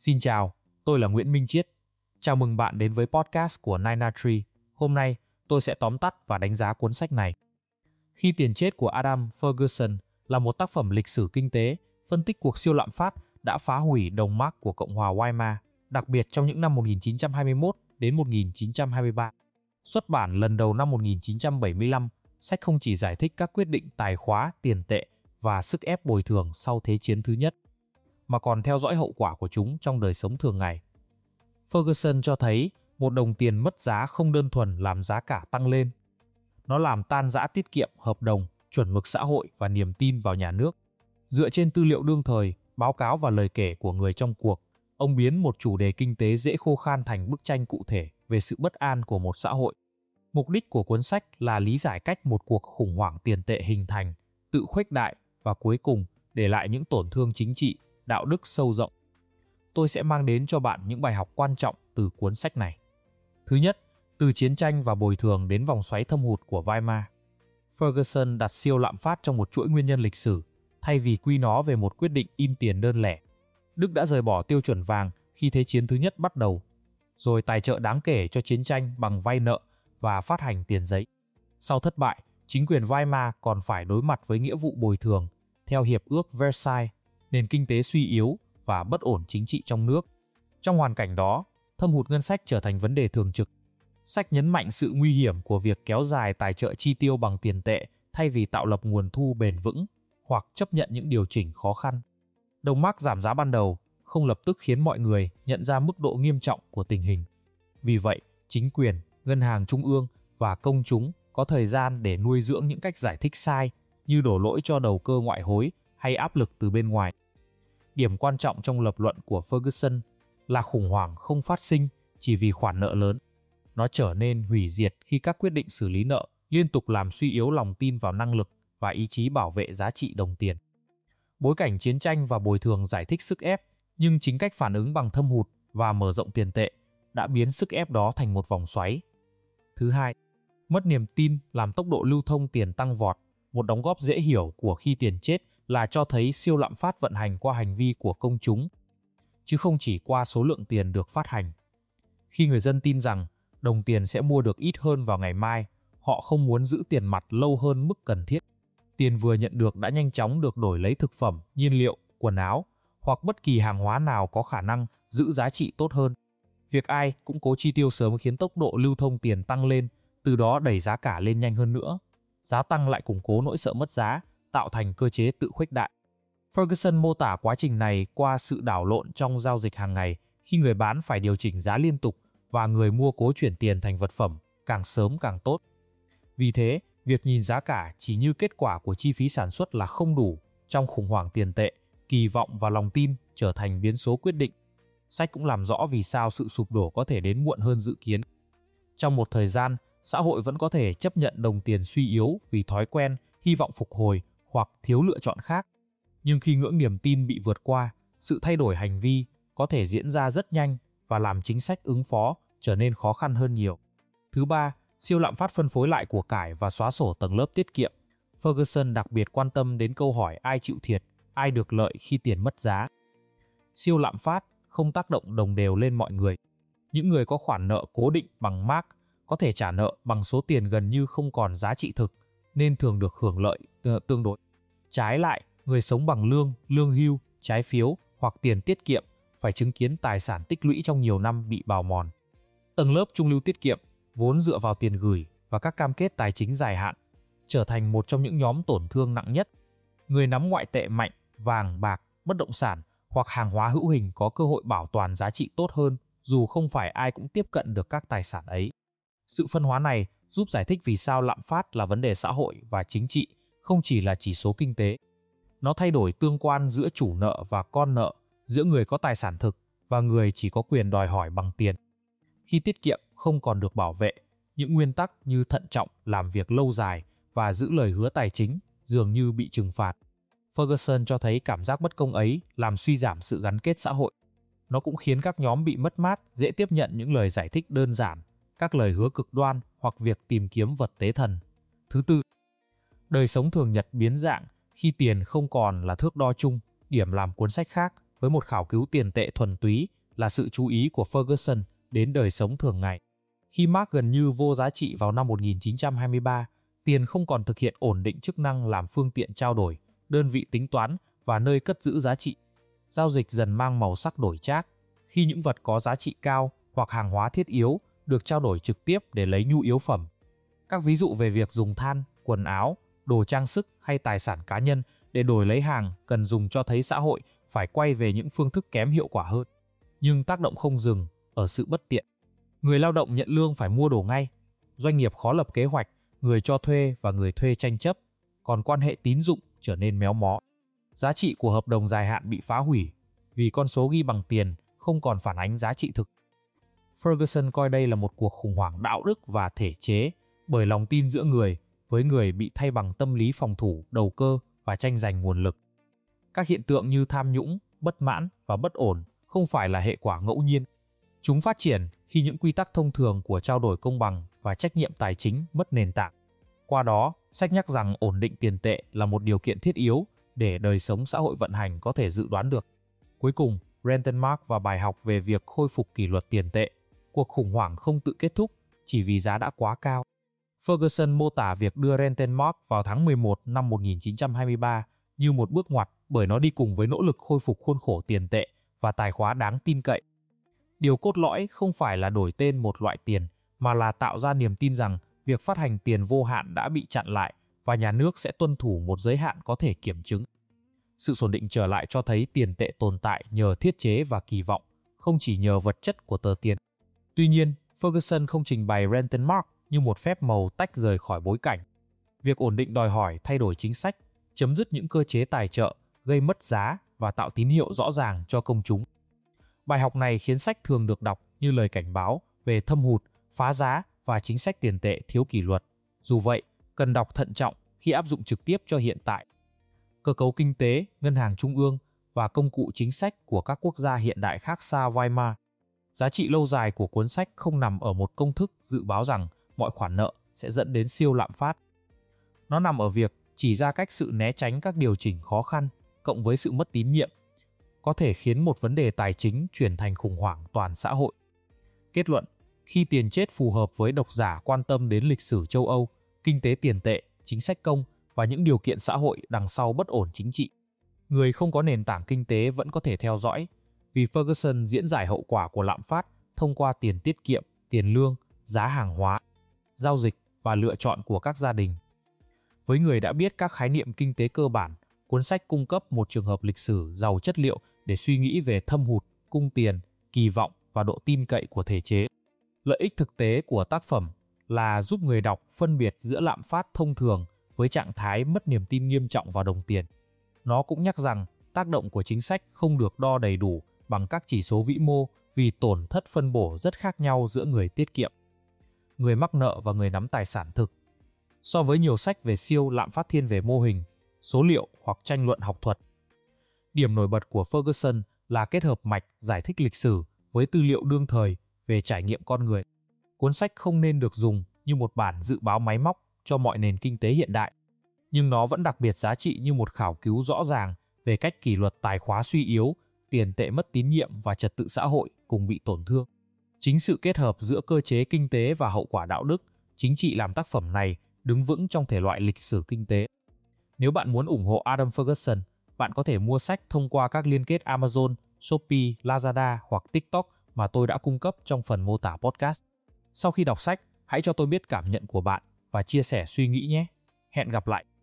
Xin chào, tôi là Nguyễn Minh Chiết. Chào mừng bạn đến với podcast của Nine Tree. Hôm nay, tôi sẽ tóm tắt và đánh giá cuốn sách này. Khi tiền chết của Adam Ferguson là một tác phẩm lịch sử kinh tế, phân tích cuộc siêu lạm phát đã phá hủy đồng mark của Cộng hòa Weimar, đặc biệt trong những năm 1921 đến 1923. Xuất bản lần đầu năm 1975, sách không chỉ giải thích các quyết định tài khóa, tiền tệ và sức ép bồi thường sau Thế chiến thứ nhất, mà còn theo dõi hậu quả của chúng trong đời sống thường ngày. Ferguson cho thấy một đồng tiền mất giá không đơn thuần làm giá cả tăng lên. Nó làm tan rã tiết kiệm, hợp đồng, chuẩn mực xã hội và niềm tin vào nhà nước. Dựa trên tư liệu đương thời, báo cáo và lời kể của người trong cuộc, ông biến một chủ đề kinh tế dễ khô khan thành bức tranh cụ thể về sự bất an của một xã hội. Mục đích của cuốn sách là lý giải cách một cuộc khủng hoảng tiền tệ hình thành, tự khuếch đại và cuối cùng để lại những tổn thương chính trị, đạo đức sâu rộng. Tôi sẽ mang đến cho bạn những bài học quan trọng từ cuốn sách này. Thứ nhất, từ chiến tranh và bồi thường đến vòng xoáy thâm hụt của Weimar. Ferguson đặt siêu lạm phát trong một chuỗi nguyên nhân lịch sử, thay vì quy nó về một quyết định in tiền đơn lẻ. Đức đã rời bỏ tiêu chuẩn vàng khi Thế chiến thứ nhất bắt đầu, rồi tài trợ đáng kể cho chiến tranh bằng vay nợ và phát hành tiền giấy. Sau thất bại, chính quyền Weimar còn phải đối mặt với nghĩa vụ bồi thường theo Hiệp ước Versailles, nền kinh tế suy yếu và bất ổn chính trị trong nước. Trong hoàn cảnh đó, thâm hụt ngân sách trở thành vấn đề thường trực. Sách nhấn mạnh sự nguy hiểm của việc kéo dài tài trợ chi tiêu bằng tiền tệ thay vì tạo lập nguồn thu bền vững hoặc chấp nhận những điều chỉnh khó khăn. Đồng mark giảm giá ban đầu không lập tức khiến mọi người nhận ra mức độ nghiêm trọng của tình hình. Vì vậy, chính quyền, ngân hàng trung ương và công chúng có thời gian để nuôi dưỡng những cách giải thích sai như đổ lỗi cho đầu cơ ngoại hối hay áp lực từ bên ngoài. Điểm quan trọng trong lập luận của Ferguson là khủng hoảng không phát sinh chỉ vì khoản nợ lớn. Nó trở nên hủy diệt khi các quyết định xử lý nợ liên tục làm suy yếu lòng tin vào năng lực và ý chí bảo vệ giá trị đồng tiền. Bối cảnh chiến tranh và bồi thường giải thích sức ép, nhưng chính cách phản ứng bằng thâm hụt và mở rộng tiền tệ đã biến sức ép đó thành một vòng xoáy. Thứ hai, mất niềm tin làm tốc độ lưu thông tiền tăng vọt. Một đóng góp dễ hiểu của khi tiền chết là cho thấy siêu lạm phát vận hành qua hành vi của công chúng, chứ không chỉ qua số lượng tiền được phát hành. Khi người dân tin rằng đồng tiền sẽ mua được ít hơn vào ngày mai, họ không muốn giữ tiền mặt lâu hơn mức cần thiết. Tiền vừa nhận được đã nhanh chóng được đổi lấy thực phẩm, nhiên liệu, quần áo hoặc bất kỳ hàng hóa nào có khả năng giữ giá trị tốt hơn. Việc ai cũng cố chi tiêu sớm khiến tốc độ lưu thông tiền tăng lên, từ đó đẩy giá cả lên nhanh hơn nữa. Giá tăng lại củng cố nỗi sợ mất giá, tạo thành cơ chế tự khuếch đại. Ferguson mô tả quá trình này qua sự đảo lộn trong giao dịch hàng ngày, khi người bán phải điều chỉnh giá liên tục và người mua cố chuyển tiền thành vật phẩm, càng sớm càng tốt. Vì thế, việc nhìn giá cả chỉ như kết quả của chi phí sản xuất là không đủ. Trong khủng hoảng tiền tệ, kỳ vọng và lòng tin trở thành biến số quyết định. Sách cũng làm rõ vì sao sự sụp đổ có thể đến muộn hơn dự kiến. Trong một thời gian, xã hội vẫn có thể chấp nhận đồng tiền suy yếu vì thói quen, hy vọng phục hồi hoặc thiếu lựa chọn khác. Nhưng khi ngưỡng niềm tin bị vượt qua, sự thay đổi hành vi có thể diễn ra rất nhanh và làm chính sách ứng phó trở nên khó khăn hơn nhiều. Thứ ba, siêu lạm phát phân phối lại của cải và xóa sổ tầng lớp tiết kiệm. Ferguson đặc biệt quan tâm đến câu hỏi ai chịu thiệt, ai được lợi khi tiền mất giá. Siêu lạm phát không tác động đồng đều lên mọi người. Những người có khoản nợ cố định bằng mark có thể trả nợ bằng số tiền gần như không còn giá trị thực, nên thường được hưởng lợi tương đối. Trái lại, người sống bằng lương, lương hưu, trái phiếu hoặc tiền tiết kiệm phải chứng kiến tài sản tích lũy trong nhiều năm bị bào mòn. Tầng lớp trung lưu tiết kiệm, vốn dựa vào tiền gửi và các cam kết tài chính dài hạn, trở thành một trong những nhóm tổn thương nặng nhất. Người nắm ngoại tệ mạnh, vàng, bạc, bất động sản hoặc hàng hóa hữu hình có cơ hội bảo toàn giá trị tốt hơn, dù không phải ai cũng tiếp cận được các tài sản ấy. Sự phân hóa này giúp giải thích vì sao lạm phát là vấn đề xã hội và chính trị, không chỉ là chỉ số kinh tế. Nó thay đổi tương quan giữa chủ nợ và con nợ, giữa người có tài sản thực và người chỉ có quyền đòi hỏi bằng tiền. Khi tiết kiệm không còn được bảo vệ, những nguyên tắc như thận trọng, làm việc lâu dài và giữ lời hứa tài chính dường như bị trừng phạt. Ferguson cho thấy cảm giác bất công ấy làm suy giảm sự gắn kết xã hội. Nó cũng khiến các nhóm bị mất mát dễ tiếp nhận những lời giải thích đơn giản, các lời hứa cực đoan hoặc việc tìm kiếm vật tế thần. Thứ tư, đời sống thường nhật biến dạng khi tiền không còn là thước đo chung, điểm làm cuốn sách khác với một khảo cứu tiền tệ thuần túy là sự chú ý của Ferguson đến đời sống thường ngày. Khi mark gần như vô giá trị vào năm 1923, tiền không còn thực hiện ổn định chức năng làm phương tiện trao đổi, đơn vị tính toán và nơi cất giữ giá trị. Giao dịch dần mang màu sắc đổi chác, khi những vật có giá trị cao hoặc hàng hóa thiết yếu được trao đổi trực tiếp để lấy nhu yếu phẩm. Các ví dụ về việc dùng than, quần áo, đồ trang sức hay tài sản cá nhân để đổi lấy hàng cần dùng cho thấy xã hội phải quay về những phương thức kém hiệu quả hơn. Nhưng tác động không dừng ở sự bất tiện. Người lao động nhận lương phải mua đồ ngay, doanh nghiệp khó lập kế hoạch, người cho thuê và người thuê tranh chấp, còn quan hệ tín dụng trở nên méo mó. Giá trị của hợp đồng dài hạn bị phá hủy vì con số ghi bằng tiền không còn phản ánh giá trị thực. Ferguson coi đây là một cuộc khủng hoảng đạo đức và thể chế bởi lòng tin giữa người với người bị thay bằng tâm lý phòng thủ, đầu cơ và tranh giành nguồn lực. Các hiện tượng như tham nhũng, bất mãn và bất ổn không phải là hệ quả ngẫu nhiên. Chúng phát triển khi những quy tắc thông thường của trao đổi công bằng và trách nhiệm tài chính mất nền tảng. Qua đó, sách nhắc rằng ổn định tiền tệ là một điều kiện thiết yếu để đời sống xã hội vận hành có thể dự đoán được. Cuối cùng, Rentenmark và bài học về việc khôi phục kỷ luật tiền tệ. Cuộc khủng hoảng không tự kết thúc chỉ vì giá đã quá cao. Ferguson mô tả việc đưa Rentenmark vào tháng 11 năm 1923 như một bước ngoặt bởi nó đi cùng với nỗ lực khôi phục khuôn khổ tiền tệ và tài khóa đáng tin cậy. Điều cốt lõi không phải là đổi tên một loại tiền, mà là tạo ra niềm tin rằng việc phát hành tiền vô hạn đã bị chặn lại và nhà nước sẽ tuân thủ một giới hạn có thể kiểm chứng. Sự ổn định trở lại cho thấy tiền tệ tồn tại nhờ thiết chế và kỳ vọng, không chỉ nhờ vật chất của tờ tiền. Tuy nhiên, Ferguson không trình bày Rentenmark như một phép màu tách rời khỏi bối cảnh. Việc ổn định đòi hỏi thay đổi chính sách, chấm dứt những cơ chế tài trợ, gây mất giá và tạo tín hiệu rõ ràng cho công chúng. Bài học này khiến sách thường được đọc như lời cảnh báo về thâm hụt, phá giá và chính sách tiền tệ thiếu kỷ luật. Dù vậy, cần đọc thận trọng khi áp dụng trực tiếp cho hiện tại. Cơ cấu kinh tế, ngân hàng trung ương và công cụ chính sách của các quốc gia hiện đại khác xa Weimar. Giá trị lâu dài của cuốn sách không nằm ở một công thức dự báo rằng mọi khoản nợ sẽ dẫn đến siêu lạm phát. Nó nằm ở việc chỉ ra cách sự né tránh các điều chỉnh khó khăn cộng với sự mất tín nhiệm có thể khiến một vấn đề tài chính chuyển thành khủng hoảng toàn xã hội. Kết luận, khi tiền chết phù hợp với độc giả quan tâm đến lịch sử châu Âu, kinh tế tiền tệ, chính sách công và những điều kiện xã hội đằng sau bất ổn chính trị, người không có nền tảng kinh tế vẫn có thể theo dõi, vì Ferguson diễn giải hậu quả của lạm phát thông qua tiền tiết kiệm, tiền lương, giá hàng hóa, giao dịch và lựa chọn của các gia đình. Với người đã biết các khái niệm kinh tế cơ bản, cuốn sách cung cấp một trường hợp lịch sử giàu chất liệu để suy nghĩ về thâm hụt, cung tiền, kỳ vọng và độ tin cậy của thể chế. Lợi ích thực tế của tác phẩm là giúp người đọc phân biệt giữa lạm phát thông thường với trạng thái mất niềm tin nghiêm trọng vào đồng tiền. Nó cũng nhắc rằng tác động của chính sách không được đo đầy đủ bằng các chỉ số vĩ mô vì tổn thất phân bổ rất khác nhau giữa người tiết kiệm, người mắc nợ và người nắm tài sản thực. So với nhiều sách về siêu lạm phát thiên về mô hình, số liệu hoặc tranh luận học thuật. Điểm nổi bật của Ferguson là kết hợp mạch giải thích lịch sử với tư liệu đương thời về trải nghiệm con người. Cuốn sách không nên được dùng như một bản dự báo máy móc cho mọi nền kinh tế hiện đại, nhưng nó vẫn đặc biệt giá trị như một khảo cứu rõ ràng về cách kỷ luật tài khóa suy yếu, tiền tệ mất tín nhiệm và trật tự xã hội cùng bị tổn thương. Chính sự kết hợp giữa cơ chế kinh tế và hậu quả đạo đức, chính trị làm tác phẩm này đứng vững trong thể loại lịch sử kinh tế. Nếu bạn muốn ủng hộ Adam Ferguson, bạn có thể mua sách thông qua các liên kết Amazon, Shopee, Lazada hoặc TikTok mà tôi đã cung cấp trong phần mô tả podcast. Sau khi đọc sách, hãy cho tôi biết cảm nhận của bạn và chia sẻ suy nghĩ nhé. Hẹn gặp lại!